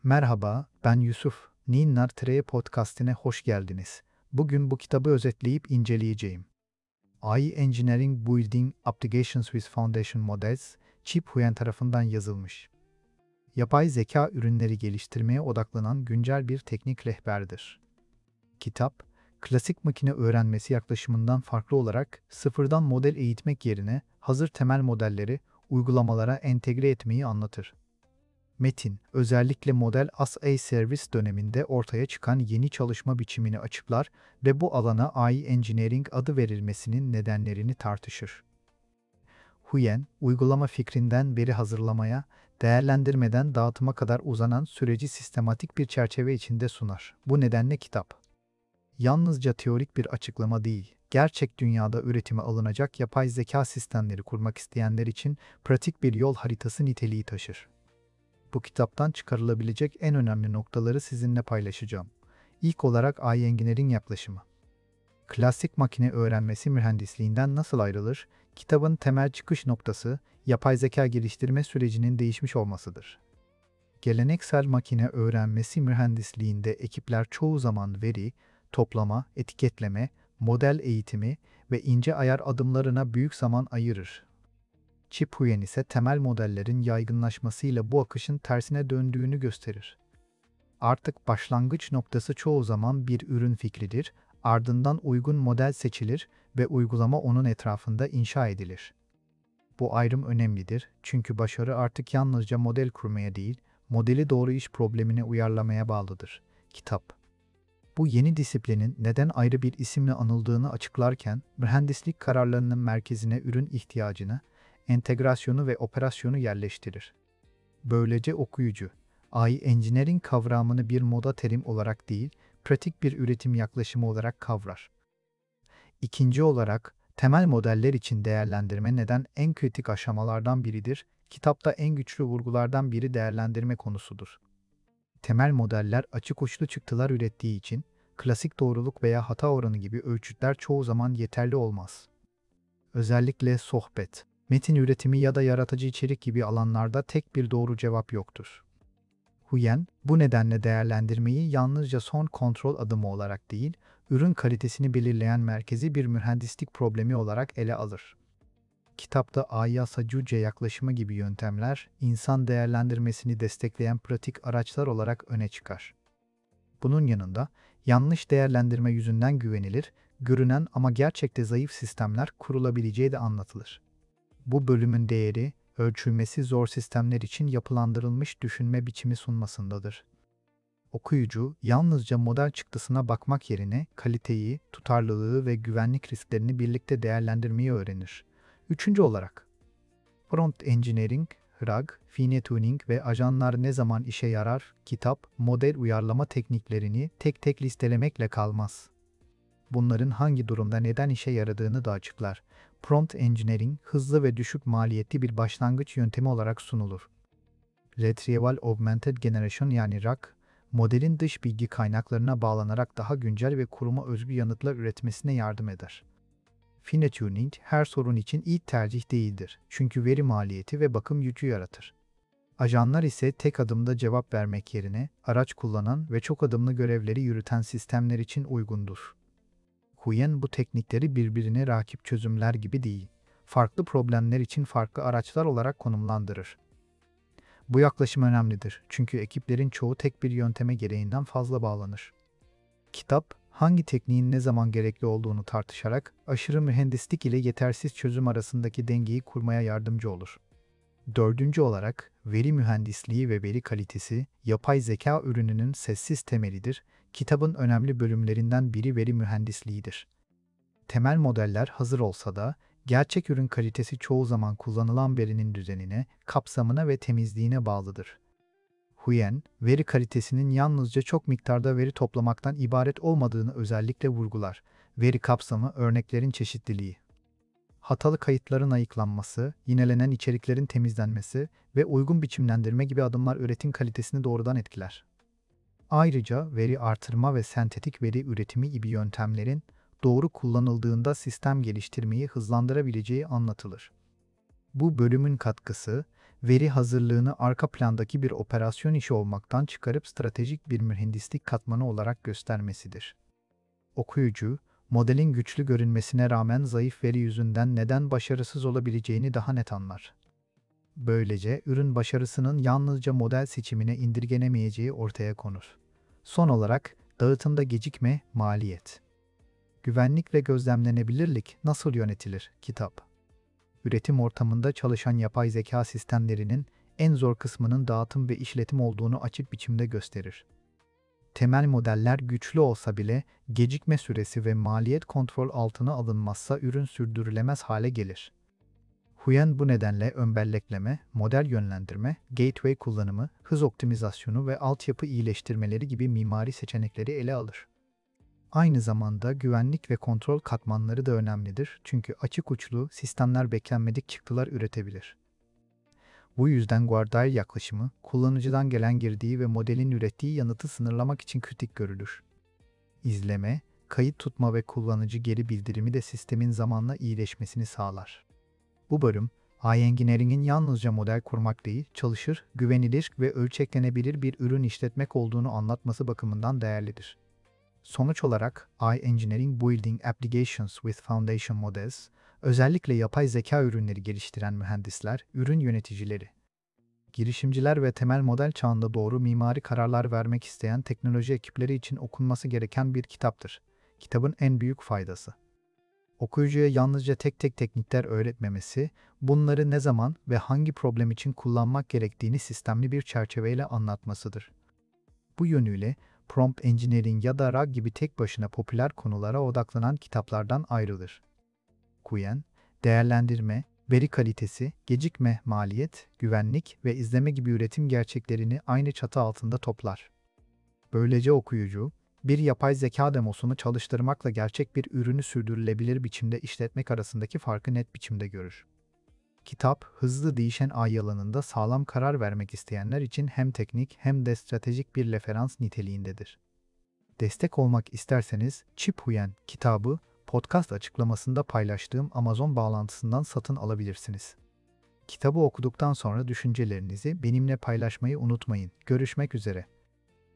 Merhaba, ben Yusuf. Ninnar Treye podcastine hoş geldiniz. Bugün bu kitabı özetleyip inceleyeceğim. AI Engineering Building Applications with Foundation Models, Chip Huyen tarafından yazılmış. Yapay zeka ürünleri geliştirmeye odaklanan güncel bir teknik rehberdir. Kitap, klasik makine öğrenmesi yaklaşımından farklı olarak sıfırdan model eğitmek yerine hazır temel modelleri uygulamalara entegre etmeyi anlatır. Metin, özellikle model as a service döneminde ortaya çıkan yeni çalışma biçimini açıklar ve bu alana AI Engineering adı verilmesinin nedenlerini tartışır. Huyen, uygulama fikrinden veri hazırlamaya, değerlendirmeden dağıtıma kadar uzanan süreci sistematik bir çerçeve içinde sunar. Bu nedenle kitap, yalnızca teorik bir açıklama değil, gerçek dünyada üretime alınacak yapay zeka sistemleri kurmak isteyenler için pratik bir yol haritası niteliği taşır. Bu kitaptan çıkarılabilecek en önemli noktaları sizinle paylaşacağım. İlk olarak AI Engineering yaklaşımı. Klasik makine öğrenmesi mühendisliğinden nasıl ayrılır? Kitabın temel çıkış noktası, yapay zeka geliştirme sürecinin değişmiş olmasıdır. Geleneksel makine öğrenmesi mühendisliğinde ekipler çoğu zaman veri, toplama, etiketleme, model eğitimi ve ince ayar adımlarına büyük zaman ayırır. Chip Huyen ise temel modellerin yaygınlaşmasıyla bu akışın tersine döndüğünü gösterir. Artık başlangıç noktası çoğu zaman bir ürün fikridir, ardından uygun model seçilir ve uygulama onun etrafında inşa edilir. Bu ayrım önemlidir çünkü başarı artık yalnızca model kurmaya değil, modeli doğru iş problemine uyarlamaya bağlıdır. Kitap, bu yeni disiplinin neden ayrı bir isimle anıldığını açıklarken, mühendislik kararlarının merkezine ürün ihtiyacını, entegrasyonu ve operasyonu yerleştirir. Böylece okuyucu, AI Engineering kavramını bir moda terim olarak değil, pratik bir üretim yaklaşımı olarak kavrar. İkinci olarak, temel modeller için değerlendirme neden en kritik aşamalardan biridir, kitapta en güçlü vurgulardan biri değerlendirme konusudur. Temel modeller açık uçlu çıktılar ürettiği için, klasik doğruluk veya hata oranı gibi ölçütler çoğu zaman yeterli olmaz. Özellikle sohbet, metin üretimi ya da yaratıcı içerik gibi alanlarda tek bir doğru cevap yoktur. Huyen, bu nedenle değerlendirmeyi yalnızca son kontrol adımı olarak değil, ürün kalitesini belirleyen merkezi bir mühendislik problemi olarak ele alır. Kitapta Ayyasacuce yaklaşımı gibi yöntemler, insan değerlendirmesini destekleyen pratik araçlar olarak öne çıkar. Bunun yanında, yanlış değerlendirme yüzünden görünen ama gerçekte zayıf sistemler kurulabileceği de anlatılır. Bu bölümün değeri, ölçülmesi zor sistemler için yapılandırılmış düşünme biçimi sunmasındadır. Okuyucu, yalnızca model çıktısına bakmak yerine kaliteyi, tutarlılığı ve güvenlik risklerini birlikte değerlendirmeyi öğrenir. Üçüncü olarak, Prompt Engineering, RAG, Fine Tuning ve ajanlar ne zaman işe yarar? Kitap, model uyarlama tekniklerini tek tek listelemekle kalmaz. Bunların hangi durumda neden işe yaradığını da açıklar. Prompt Engineering, hızlı ve düşük maliyetli bir başlangıç yöntemi olarak sunulur. Retrieval Augmented Generation yani RAG, modelin dış bilgi kaynaklarına bağlanarak daha güncel ve kuruma özgü yanıtlar üretmesine yardım eder. Fine Tuning, her sorun için ilk tercih değildir çünkü veri maliyeti ve bakım yükü yaratır. Ajanlar ise tek adımda cevap vermek yerine araç kullanan ve çok adımlı görevleri yürüten sistemler için uygundur. Huyen bu teknikleri birbirine rakip çözümler gibi değil, farklı problemler için farklı araçlar olarak konumlandırır. Bu yaklaşım önemlidir çünkü ekiplerin çoğu tek bir yönteme gereğinden fazla bağlanır. Kitap, hangi tekniğin ne zaman gerekli olduğunu tartışarak aşırı mühendislik ile yetersiz çözüm arasındaki dengeyi kurmaya yardımcı olur. Dördüncü olarak, veri mühendisliği ve veri kalitesi, yapay zeka ürününün sessiz temelidir. Kitabın önemli bölümlerinden biri veri mühendisliğidir. Temel modeller hazır olsa da, gerçek ürün kalitesi çoğu zaman kullanılan verinin düzenine, kapsamına ve temizliğine bağlıdır. Huyen, veri kalitesinin yalnızca çok miktarda veri toplamaktan ibaret olmadığını özellikle vurgular. Veri kapsamı, örneklerin çeşitliliği, hatalı kayıtların ayıklanması, yinelenen içeriklerin temizlenmesi ve uygun biçimlendirme gibi adımlar üretim kalitesini doğrudan etkiler. Ayrıca veri artırma ve sentetik veri üretimi gibi yöntemlerin doğru kullanıldığında sistem geliştirmeyi hızlandırabileceği anlatılır. Bu bölümün katkısı, veri hazırlığını arka plandaki bir operasyon işi olmaktan çıkarıp stratejik bir mühendislik katmanı olarak göstermesidir. Okuyucu, modelin güçlü görünmesine rağmen zayıf veri yüzünden neden başarısız olabileceğini daha net anlar. Böylece ürün başarısının yalnızca model seçimine indirgenemeyeceği ortaya konur. Son olarak, dağıtımda gecikme, maliyet. Güvenlik ve gözlemlenebilirlik nasıl yönetilir? Kitap. Üretim ortamında çalışan yapay zeka sistemlerinin en zor kısmının dağıtım ve işletim olduğunu açık biçimde gösterir. Temel modeller güçlü olsa bile gecikme süresi ve maliyet kontrol altına alınmazsa ürün sürdürülemez hale gelir. Huyen bu nedenle ön bellekleme, model yönlendirme, gateway kullanımı, hız optimizasyonu ve altyapı iyileştirmeleri gibi mimari seçenekleri ele alır. Aynı zamanda güvenlik ve kontrol katmanları da önemlidir çünkü açık uçlu sistemler beklenmedik çıktılar üretebilir. Bu yüzden guardrail yaklaşımı, kullanıcıdan gelen girdiği ve modelin ürettiği yanıtı sınırlamak için kritik görülür. İzleme, kayıt tutma ve kullanıcı geri bildirimi de sistemin zamanla iyileşmesini sağlar. Bu bölüm, AI-Engineering'in yalnızca model kurmak değil, çalışır, güvenilir ve ölçeklenebilir bir ürün işletmek olduğunu anlatması bakımından değerlidir. Sonuç olarak, AI-Engineering Building Applications with Foundation Models, özellikle yapay zeka ürünleri geliştiren mühendisler, ürün yöneticileri, girişimciler ve temel model çağında doğru mimari kararlar vermek isteyen teknoloji ekipleri için okunması gereken bir kitaptır. Kitabın en büyük faydası, okuyucuya yalnızca tek tek teknikler öğretmemesi, bunları ne zaman ve hangi problem için kullanmak gerektiğini sistemli bir çerçeveyle anlatmasıdır. Bu yönüyle, Prompt Engineering ya da RAG gibi tek başına popüler konulara odaklanan kitaplardan ayrılır. Kuyen, değerlendirme, veri kalitesi, gecikme, maliyet, güvenlik ve izleme gibi üretim gerçeklerini aynı çatı altında toplar. Böylece okuyucu, bir yapay zeka demosunu çalıştırmakla gerçek bir ürünü sürdürülebilir biçimde işletmek arasındaki farkı net biçimde görür. Kitap, hızlı değişen AI alanında sağlam karar vermek isteyenler için hem teknik hem de stratejik bir referans niteliğindedir. Destek olmak isterseniz Chip Huyen kitabı, podcast açıklamasında paylaştığım Amazon bağlantısından satın alabilirsiniz. Kitabı okuduktan sonra düşüncelerinizi benimle paylaşmayı unutmayın. Görüşmek üzere.